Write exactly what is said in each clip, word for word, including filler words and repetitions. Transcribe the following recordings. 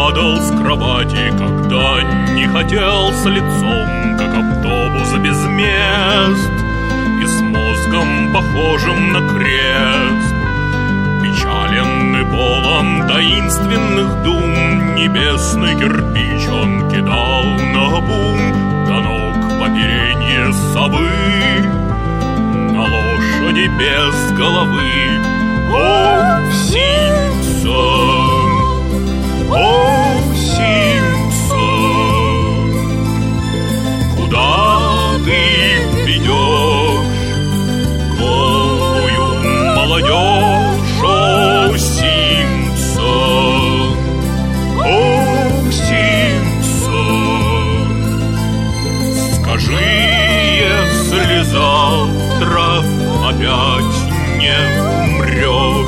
падал с кровати, когда не хотел, с лицом, как автобус без мест, и с мозгом, похожим на крест. Печален и полон таинственных дум, небесный кирпич он кидал наобум, до ног поперенье совы, на лошади без головы. О, Симпсон! О, Симпсон! Куда ты ведешь голую молодежь? О, Симпсон! О, Симпсон! Скажи, если завтра опять не умрешь.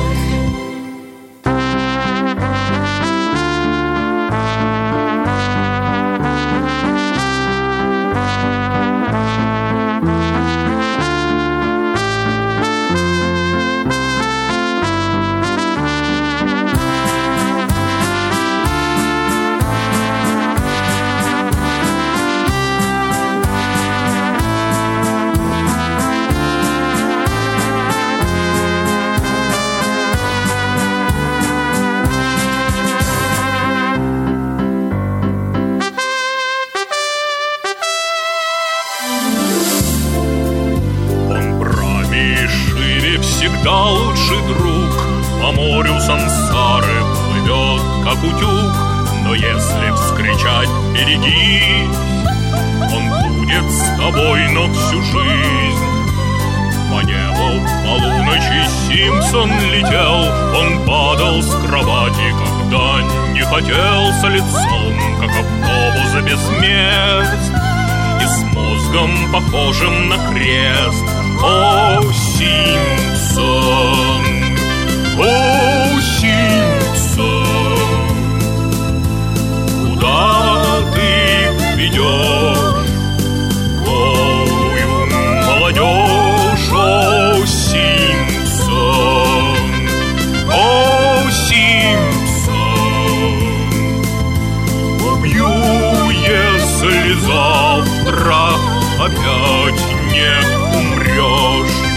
Всегда лучший друг, по морю сансары плывет, как утюг. Но если вскричать «берегись», он будет с тобой, но всю жизнь. По небу полуночи Симпсон летел, он падал с кровати, когда не хотел, с лицом, как автобус без мест, и с мозгом, похожим на крест. О, Симпсон! О, Симпсон! Куда ты ведешь голую молодежь? О, Симпсон! О, Симпсон! Убью, если завтра опять не умрешь.